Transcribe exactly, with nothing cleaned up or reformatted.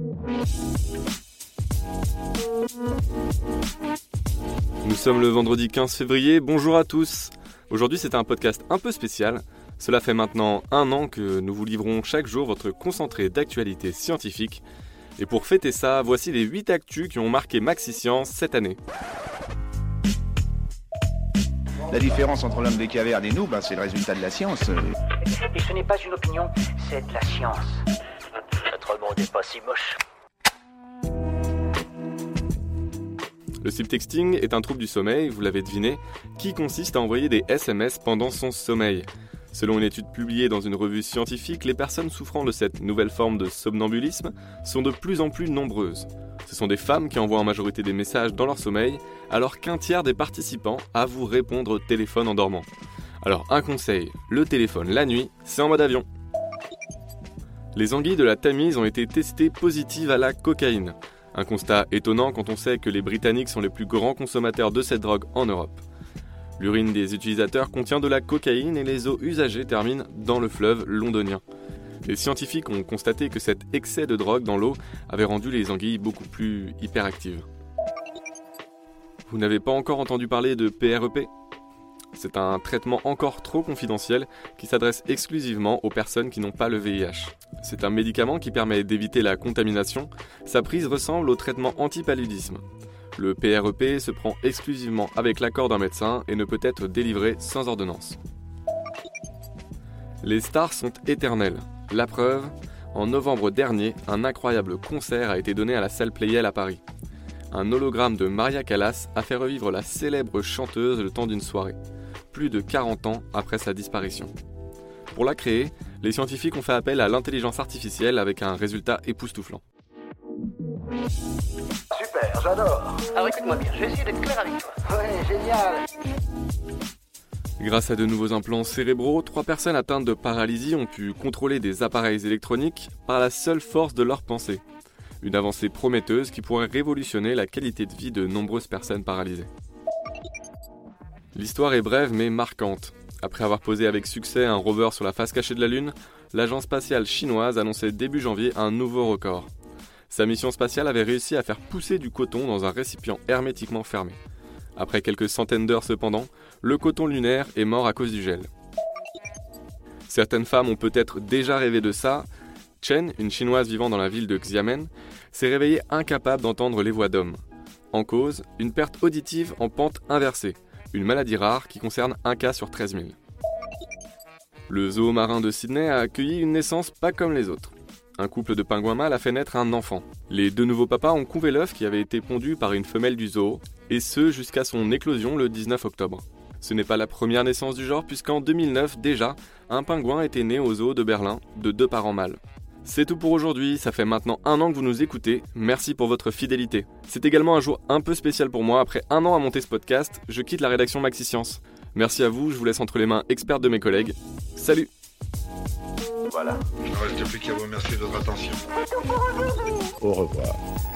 Nous sommes le vendredi quinze février, bonjour à tous. Aujourd'hui c'est un podcast un peu spécial. Cela fait maintenant un an que nous vous livrons chaque jour votre concentré d'actualité scientifique. Et pour fêter ça, voici les huit actus qui ont marqué Maxi Science cette année. La différence entre l'homme des cavernes et nous, ben, c'est le résultat de la science. Et ce n'est pas une opinion, c'est de la science. Notre monde n'est pas si moche. Le sleep texting est un trouble du sommeil, vous l'avez deviné, qui consiste à envoyer des S M S pendant son sommeil. Selon une étude publiée dans une revue scientifique, les personnes souffrant de cette nouvelle forme de somnambulisme sont de plus en plus nombreuses. Ce sont des femmes qui envoient en majorité des messages dans leur sommeil, alors qu'un tiers des participants avouent répondre au téléphone en dormant. Alors un conseil, le téléphone la nuit, c'est en mode avion. Les anguilles de la Tamise ont été testées positives à la cocaïne. Un constat étonnant quand on sait que les Britanniques sont les plus grands consommateurs de cette drogue en Europe. L'urine des utilisateurs contient de la cocaïne et les eaux usagées terminent dans le fleuve londonien. Les scientifiques ont constaté que cet excès de drogue dans l'eau avait rendu les anguilles beaucoup plus hyperactives. Vous n'avez pas encore entendu parler de P R E P ? C'est un traitement encore trop confidentiel qui s'adresse exclusivement aux personnes qui n'ont pas le V I H. C'est un médicament qui permet d'éviter la contamination. Sa prise ressemble au traitement anti-paludisme. Le P R E P se prend exclusivement avec l'accord d'un médecin et ne peut être délivré sans ordonnance. Les stars sont éternelles. La preuve, en novembre dernier, un incroyable concert a été donné à la salle Pleyel à Paris. Un hologramme de Maria Callas a fait revivre la célèbre chanteuse le temps d'une soirée, plus de quarante ans après sa disparition. Pour la créer, les scientifiques ont fait appel à l'intelligence artificielle avec un résultat époustouflant. Super, j'adore. Alors écoute-moi bien, je vais essayer d'être clair avec toi. Ouais, génial. Grâce à de nouveaux implants cérébraux, trois personnes atteintes de paralysie ont pu contrôler des appareils électroniques par la seule force de leur pensée. Une avancée prometteuse qui pourrait révolutionner la qualité de vie de nombreuses personnes paralysées. L'histoire est brève mais marquante. Après avoir posé avec succès un rover sur la face cachée de la Lune, l'agence spatiale chinoise annonçait début janvier un nouveau record. Sa mission spatiale avait réussi à faire pousser du coton dans un récipient hermétiquement fermé. Après quelques centaines d'heures cependant, le coton lunaire est mort à cause du gel. Certaines femmes ont peut-être déjà rêvé de ça. Chen, une chinoise vivant dans la ville de Xiamen, s'est réveillée incapable d'entendre les voix d'hommes. En cause, une perte auditive en pente inversée, une maladie rare qui concerne un cas sur treize mille. Le zoo marin de Sydney a accueilli une naissance pas comme les autres. Un couple de pingouins mâles a fait naître un enfant. Les deux nouveaux papas ont couvé l'œuf qui avait été pondu par une femelle du zoo, et ce jusqu'à son éclosion le dix-neuf octobre. Ce n'est pas la première naissance du genre puisqu'en deux mille neuf, déjà, un pingouin était né au zoo de Berlin de deux parents mâles. C'est tout pour aujourd'hui, ça fait maintenant un an que vous nous écoutez, merci pour votre fidélité. C'est également un jour un peu spécial pour moi, après un an à monter ce podcast, je quitte la rédaction Maxi Science. Merci à vous, je vous laisse entre les mains expertes de mes collègues. Salut! Voilà. Il ne reste plus qu'à vous remercier de votre attention. Au revoir.